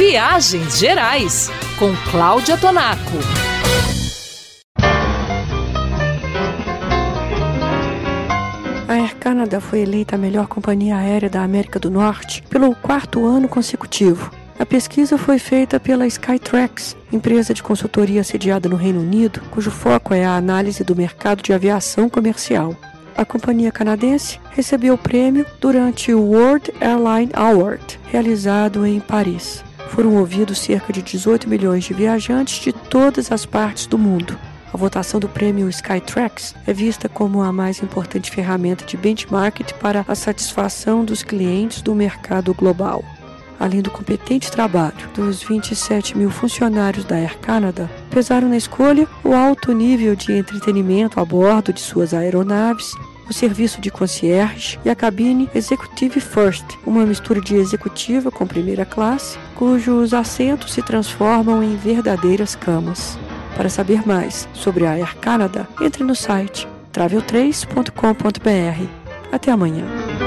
Viagens Gerais, com Cláudia Tonaco. A Air Canada foi eleita a melhor companhia aérea da América do Norte pelo 4º ano consecutivo. A pesquisa foi feita pela Skytrax, empresa de consultoria sediada no Reino Unido, cujo foco é a análise do mercado de aviação comercial. A companhia canadense recebeu o prêmio durante o World Airline Award, realizado em Paris. Foram ouvidos cerca de 18 milhões de viajantes de todas as partes do mundo. A votação do prêmio Skytrax é vista como a mais importante ferramenta de benchmarking para a satisfação dos clientes do mercado global. Além do competente trabalho dos 27 mil funcionários da Air Canada, pesaram na escolha o alto nível de entretenimento a bordo de suas aeronaves, o serviço de concierge e a cabine Executive First, uma mistura de executiva com primeira classe, cujos assentos se transformam em verdadeiras camas. Para saber mais sobre a Air Canada, entre no site travel3.com.br. Até amanhã.